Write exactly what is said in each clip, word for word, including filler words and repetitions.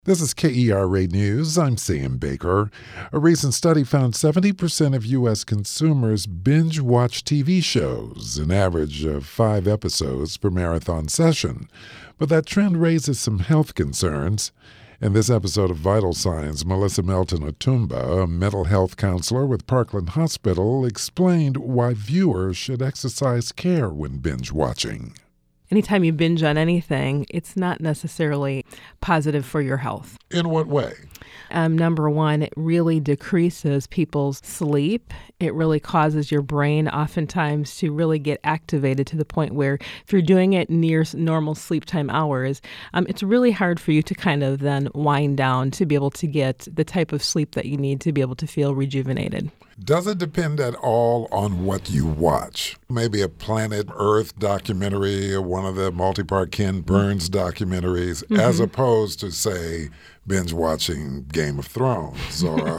This is K E R A News. I'm Sam Baker. A recent study found seventy percent of U S consumers binge-watch T V shows, an average of five episodes per marathon session. But that trend raises some health concerns. In this episode of Vital Signs, Melissa Melton Otumba, a mental health counselor with Parkland Hospital, explained why viewers should exercise care when binge-watching. Anytime you binge on anything, it's not necessarily positive for your health. In what way? Um, number one, it really decreases people's sleep. It really causes your brain oftentimes to really get activated to the point where if you're doing it near normal sleep time hours, um, it's really hard for you to kind of then wind down to be able to get the type of sleep that you need to be able to feel rejuvenated. Does it depend at all on what you watch? Maybe a Planet Earth documentary or one of the multi-part Ken Burns documentaries, mm-hmm. as opposed to, say, binge-watching Game of Thrones or,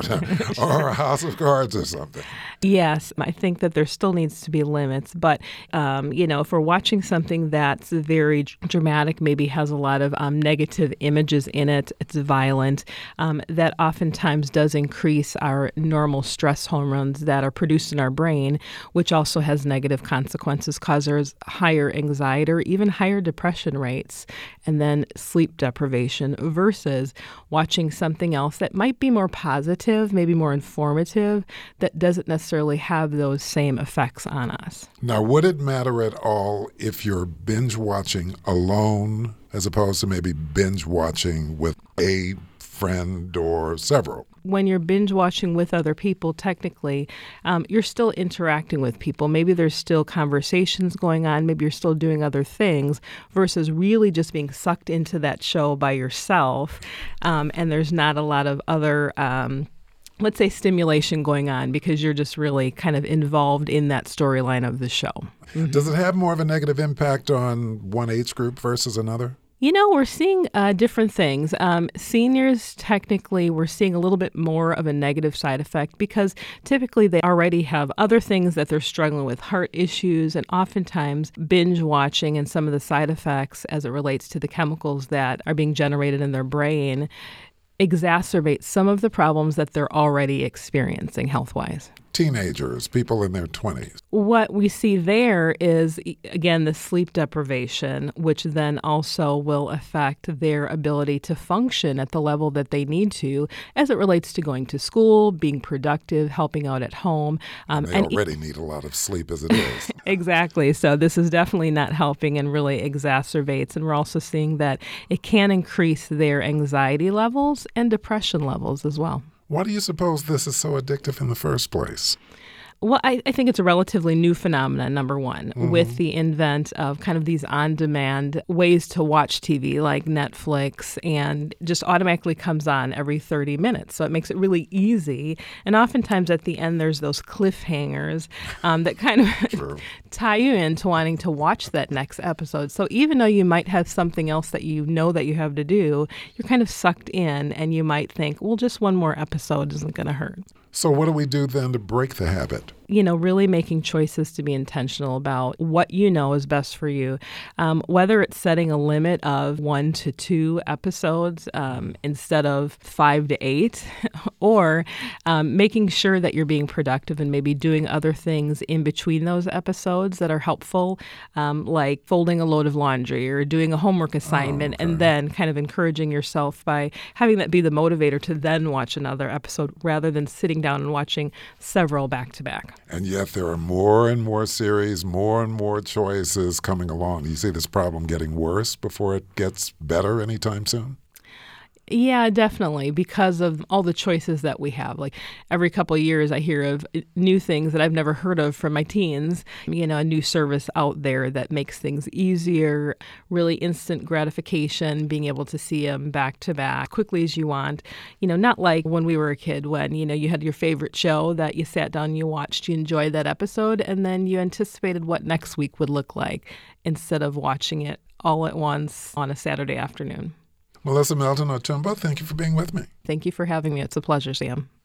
or House of Cards or something? Yes, I think that there still needs to be limits. But, um, you know, if we're watching something that's very dramatic, maybe has a lot of um, negative images in it, it's violent, um, that oftentimes does increase our normal stress hormones that are produced in our brain, which also has negative consequences, causes higher anxiety or even higher depression rates, and then sleep deprivation versus watching something else that might be more positive, maybe more informative, that doesn't necessarily have those same effects on us. Now, would it matter at all if you're binge watching alone as opposed to maybe binge watching with a friend or several? When you're binge watching with other people, technically, um, you're still interacting with people. Maybe there's still conversations going on. Maybe you're still doing other things versus really just being sucked into that show by yourself. Um, and there's not a lot of other, um, let's say, stimulation going on because you're just really kind of involved in that storyline of the show. Mm-hmm. Does it have more of a negative impact on one age group versus another? You know, we're seeing uh, different things. Um, seniors, technically, we're seeing a little bit more of a negative side effect because typically they already have other things that they're struggling with, heart issues, and oftentimes binge watching and some of the side effects as it relates to the chemicals that are being generated in their brain exacerbate some of the problems that they're already experiencing health-wise. Teenagers, people in their twenties. What we see there is, again, the sleep deprivation, which then also will affect their ability to function at the level that they need to as it relates to going to school, being productive, helping out at home. Um, they and already e- need a lot of sleep as it is. Exactly. So this is definitely not helping and really exacerbates. And we're also seeing that it can increase their anxiety levels and depression levels as well. Why do you suppose this is so addictive in the first place? Well, I, I think it's a relatively new phenomenon, number one, mm-hmm. with the invent of kind of these on-demand ways to watch T V like Netflix, and just automatically comes on every thirty minutes. So it makes it really easy. And oftentimes at the end, there's those cliffhangers um, that kind of tie you into wanting to watch that next episode. So even though you might have something else that you know that you have to do, you're kind of sucked in and you might think, well, just one more episode isn't going to hurt. So what do we do then to break the habit? You know, really making choices to be intentional about what you know is best for you. Um, whether it's setting a limit of one to two episodes um, instead of five to eight, or um, making sure that you're being productive and maybe doing other things in between those episodes that are helpful, um, like folding a load of laundry or doing a homework assignment, oh, okay. and then kind of encouraging yourself by having that be the motivator to then watch another episode rather than sitting down and watching several back-to-back. And yet there are more and more series, more and more choices coming along. Do you see this problem getting worse before it gets better anytime soon? Yeah, definitely, because of all the choices that we have. Like every couple of years, I hear of new things that I've never heard of from my teens. You know, a new service out there that makes things easier, really instant gratification, being able to see them back to back quickly as you want. You know, not like when we were a kid when, you know, you had your favorite show that you sat down, you watched, you enjoyed that episode, and then you anticipated what next week would look like instead of watching it all at once on a Saturday afternoon. Melissa Melton Otumba, thank you for being with me. Thank you for having me. It's a pleasure, Sam.